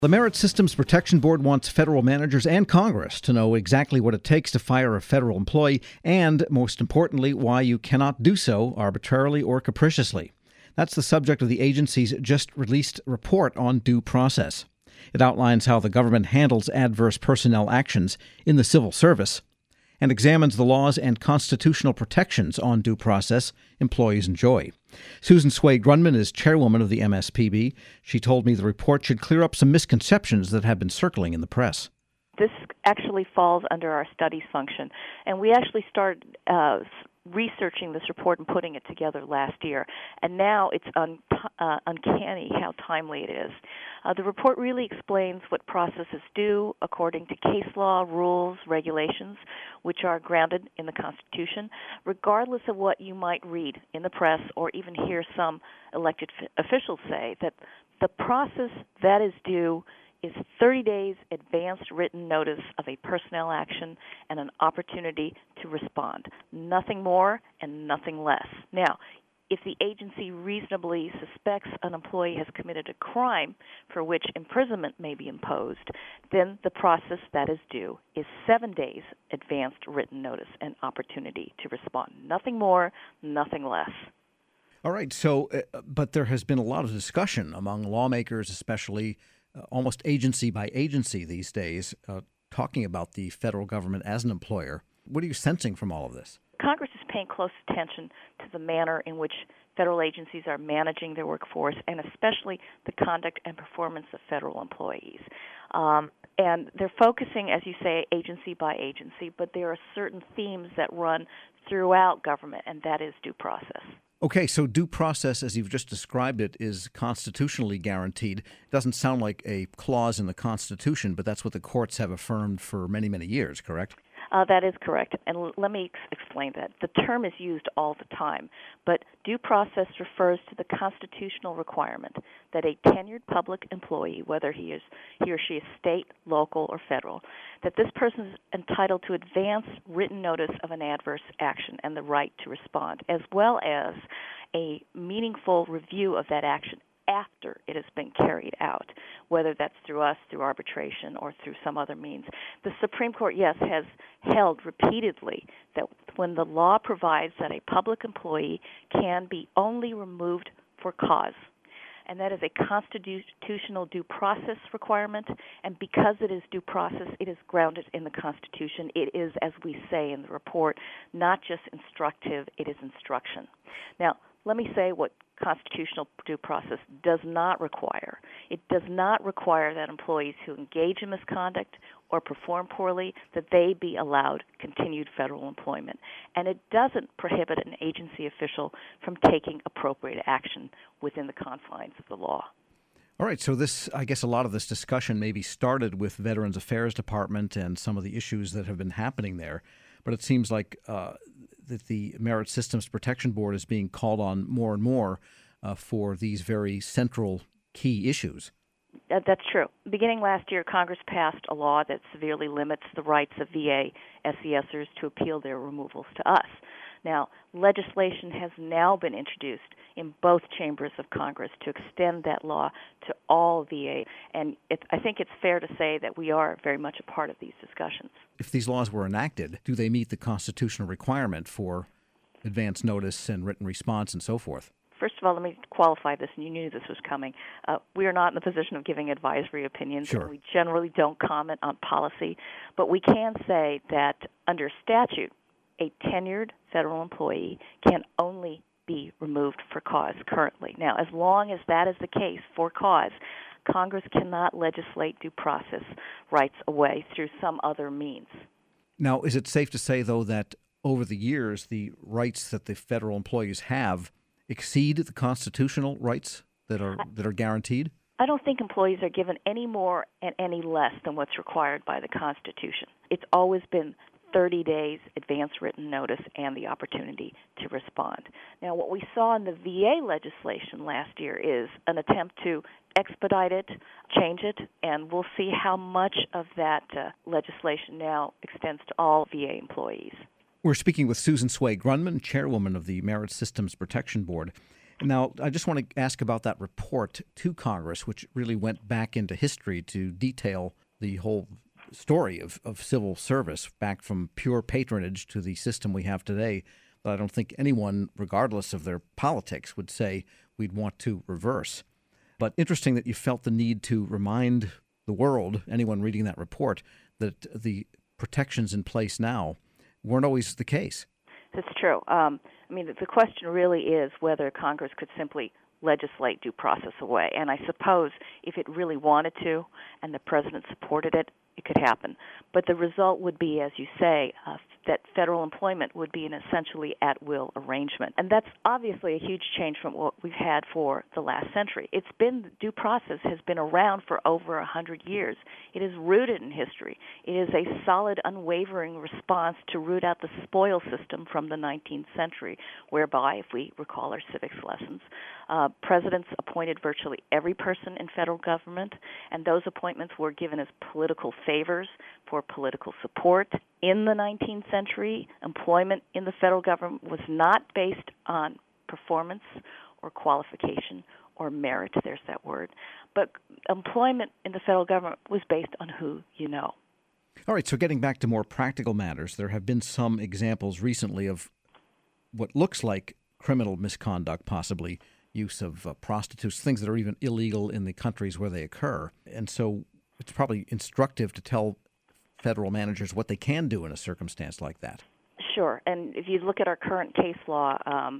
The Merit Systems Protection Board wants federal managers and Congress to know exactly what it takes to fire a federal employee and, most importantly, why you cannot do so arbitrarily or capriciously. That's the subject of the agency's just released report on due process. It outlines how the government handles adverse personnel actions in the civil service and examines the laws and constitutional protections on due process employees enjoy. Susan Sway Grunman is chairwoman of the MSPB. She told me the report should clear up some misconceptions that have been circling in the press. This actually falls under our studies function, and we actually started researching this report and putting it together last year, and now it's uncanny how timely it is. The report really explains what processes do according to case law, rules, regulations, which are grounded in the Constitution, regardless of what you might read in the press or even hear some elected officials say, that the process that is due is 30 days advanced written notice of a personnel action and an opportunity to respond. Nothing more and nothing less. Now, if the agency reasonably suspects an employee has committed a crime for which imprisonment may be imposed, then the process that is due is 7 days advanced written notice and opportunity to respond. Nothing more, nothing less. All right, so, but there has been a lot of discussion among lawmakers, especially almost agency by agency these days, talking about the federal government as an employer. What are you sensing from all of this? Congress is paying close attention to the manner in which federal agencies are managing their workforce, and especially the conduct and performance of federal employees. And they're focusing, as you say, agency by agency, but there are certain themes that run throughout government, and that is due process. Okay, so due process, as you've just described it, is constitutionally guaranteed. It doesn't sound like a clause in the Constitution, but that's what the courts have affirmed for many, many years, correct? That is correct, and let me explain that. The term is used all the time, but due process refers to the constitutional requirement that a tenured public employee, whether he or she is state, local, or federal, that this person is entitled to advance written notice of an adverse action and the right to respond, as well as a meaningful review of that action after it has been carried out, whether that's through us, through arbitration, or through some other means. The Supreme Court, yes, has held repeatedly that when the law provides that a public employee can be only removed for cause, and that is a constitutional due process requirement, and because it is due process, it is grounded in the Constitution. It is, as we say in the report, not just instructive, it is instruction. Now, let me say what constitutional due process does not require. It does not require that employees who engage in misconduct or perform poorly, that they be allowed continued federal employment. And it doesn't prohibit an agency official from taking appropriate action within the confines of the law. All right, so I guess a lot of this discussion maybe started with Veterans Affairs Department and some of the issues that have been happening there, but it seems like that the Merit Systems Protection Board is being called on more and more for these very central key issues. That's true. Beginning last year, Congress passed a law that severely limits the rights of VA SESers to appeal their removals to us. Now, legislation has now been introduced in both chambers of Congress to extend that law to all VA, and I think it's fair to say that we are very much a part of these discussions. If these laws were enacted, do they meet the constitutional requirement for advance notice and written response and so forth? First of all, let me qualify this, and you knew this was coming. We are not in the position of giving advisory opinions, Sure. And we generally don't comment on policy, but we can say that under statute, a tenured federal employee can only be removed for cause currently. Now, as long as that is the case for cause, Congress cannot legislate due process rights away through some other means. Now, is it safe to say, though, that over the years, the rights that the federal employees have exceed the constitutional rights that are guaranteed? I don't think employees are given any more and any less than what's required by the Constitution. It's always been 30 days advance written notice and the opportunity to respond. Now, what we saw in the VA legislation last year is an attempt to expedite it, change it, and we'll see how much of that legislation now extends to all VA employees. We're speaking with Susan Sway Grunman, chairwoman of the Merit Systems Protection Board. Now, I just want to ask about that report to Congress, which really went back into history to detail the whole story of civil service, back from pure patronage to the system we have today. But I don't think anyone, regardless of their politics, would say we'd want to reverse. But interesting that you felt the need to remind the world, anyone reading that report, that the protections in place now weren't always the case. That's true. The question really is whether Congress could simply legislate due process away. And I suppose if it really wanted to and the president supported it, it could happen. But the result would be, as you say, that federal employment would be an essentially at-will arrangement. And that's obviously a huge change from what we've had for the last century. Due process has been around for over 100 years. It is rooted in history. It is a solid, unwavering response to root out the spoil system from the 19th century, whereby, if we recall our civics lessons, presidents appointed virtually every person in federal government, and those appointments were given as political favors for political support. In the 19th century, employment in the federal government was not based on performance or qualification or merit, there's that word, but employment in the federal government was based on who you know. All right, so getting back to more practical matters, there have been some examples recently of what looks like criminal misconduct, possibly use of prostitutes, things that are even illegal in the countries where they occur. And so it's probably instructive to tell federal managers what they can do in a circumstance like that. Sure. And if you look at our current case law,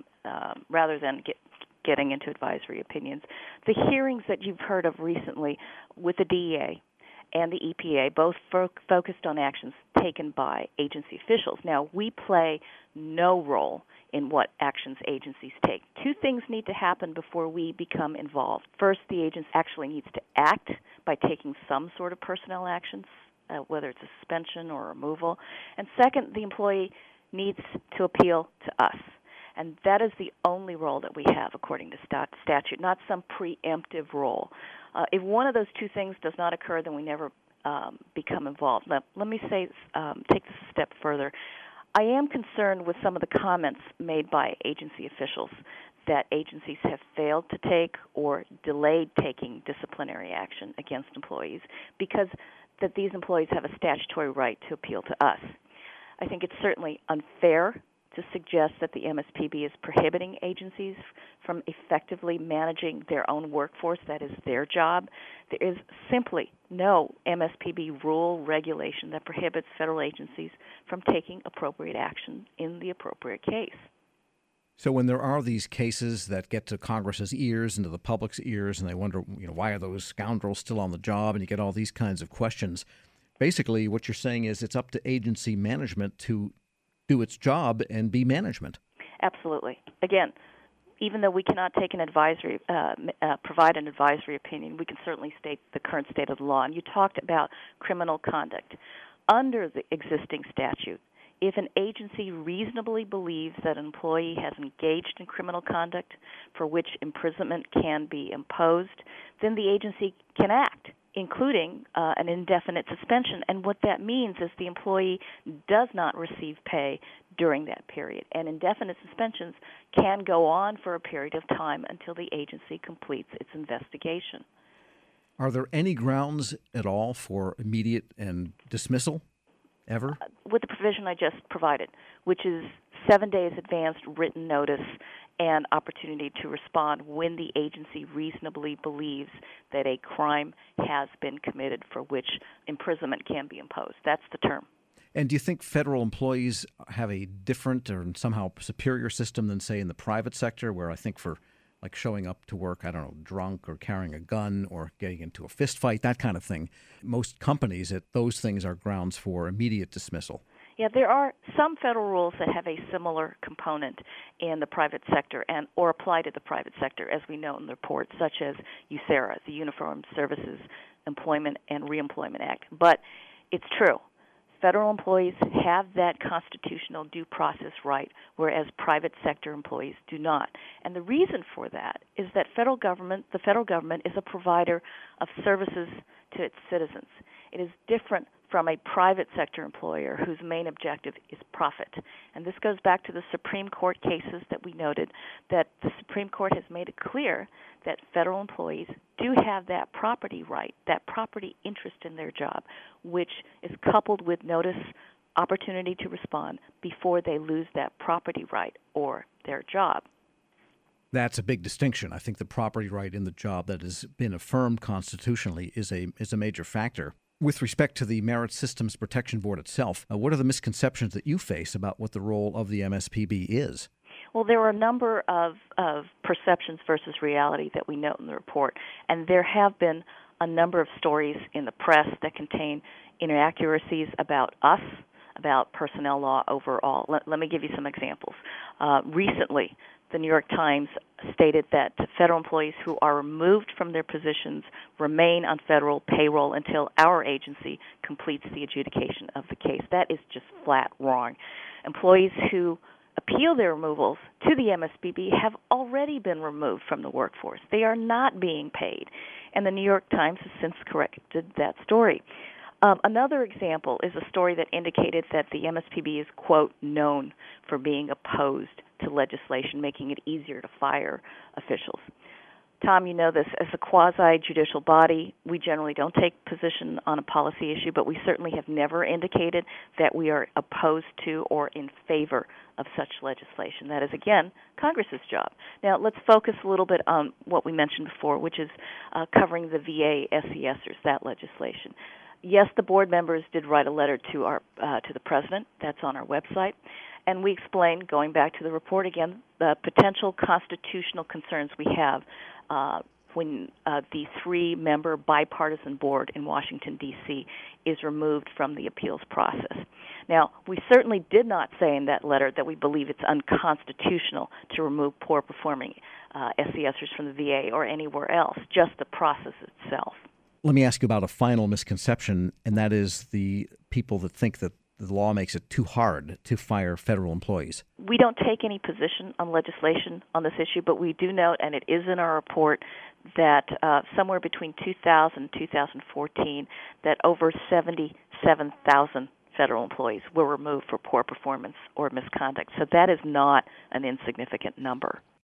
rather than getting into advisory opinions, the hearings that you've heard of recently with the DEA and the EPA both focused on actions taken by agency officials. Now, we play no role in what actions agencies take. Two things need to happen before we become involved. First, the agency actually needs to act by taking some sort of personnel actions, whether it's a suspension or removal. And second, the employee needs to appeal to us. And that is the only role that we have according to statute, not some preemptive role. If one of those two things does not occur, then we never become involved. Now, let me take this a step further. I am concerned with some of the comments made by agency officials that agencies have failed to take or delayed taking disciplinary action against employees because that these employees have a statutory right to appeal to us. I think it's certainly unfair to suggest that the MSPB is prohibiting agencies from effectively managing their own workforce. That is their job. There is simply no MSPB rule, regulation that prohibits federal agencies from taking appropriate action in the appropriate case. So when there are these cases that get to Congress's ears and to the public's ears, and they wonder, why are those scoundrels still on the job, and you get all these kinds of questions, basically what you're saying is it's up to agency management to do its job and be management. Absolutely. Again, even though we cannot take an advisory, provide an advisory opinion, we can certainly state the current state of the law. And you talked about criminal conduct. Under the existing statute, if an agency reasonably believes that an employee has engaged in criminal conduct for which imprisonment can be imposed, then the agency can act, including an indefinite suspension. And what that means is the employee does not receive pay during that period. And indefinite suspensions can go on for a period of time until the agency completes its investigation. Are there any grounds at all for immediate and dismissal, ever? With the provision I just provided, which is 7 days advanced written notice and opportunity to respond when the agency reasonably believes that a crime has been committed for which imprisonment can be imposed. That's the term. And do you think federal employees have a different or somehow superior system than, say, in the private sector, where I think for like showing up to work, drunk or carrying a gun or getting into a fist fight, that kind of thing, most companies, those things are grounds for immediate dismissal? Yeah, there are some federal rules that have a similar component in the private sector or apply to the private sector, as we know in the report, such as USERRA, the Uniform Services Employment and Reemployment Act. But it's true. Federal employees have that constitutional due process right, whereas private sector employees do not. And the reason for that is that the federal government is a provider of services to its citizens. It is different from from a private sector employer whose main objective is profit. And this goes back to the Supreme Court cases that we noted, that the Supreme Court has made it clear that federal employees do have that property right, that property interest in their job, which is coupled with notice, opportunity to respond before they lose that property right or their job. That's a big distinction. I think the property right in the job that has been affirmed constitutionally is a major factor. With respect to the Merit Systems Protection Board itself, what are the misconceptions that you face about what the role of the MSPB is? Well, there are a number of perceptions versus reality that we note in the report, and there have been a number of stories in the press that contain inaccuracies about us, about personnel law overall. Let me give you some examples. Recently, the New York Times stated that federal employees who are removed from their positions remain on federal payroll until our agency completes the adjudication of the case. That is just flat wrong. Employees who appeal their removals to the MSPB have already been removed from the workforce. They are not being paid, and the New York Times has since corrected that story. Another example is a story that indicated that the MSPB is, quote, known for being opposed to legislation, making it easier to fire officials. Tom, you know this, as a quasi-judicial body, we generally don't take position on a policy issue, but we certainly have never indicated that we are opposed to or in favor of such legislation. That is, again, Congress's job. Now, let's focus a little bit on what we mentioned before, which is covering the VA SESers, that legislation. Yes, the board members did write a letter to the president. That's on our website. And we explained, going back to the report again, the potential constitutional concerns we have when the three-member bipartisan board in Washington, D.C. is removed from the appeals process. Now, we certainly did not say in that letter that we believe it's unconstitutional to remove poor-performing SESers from the VA or anywhere else, just the process itself. Let me ask you about a final misconception, and that is the people that think that the law makes it too hard to fire federal employees. We don't take any position on legislation on this issue, but we do note, and it is in our report, that somewhere between 2000 and 2014, that over 77,000 federal employees were removed for poor performance or misconduct. So that is not an insignificant number.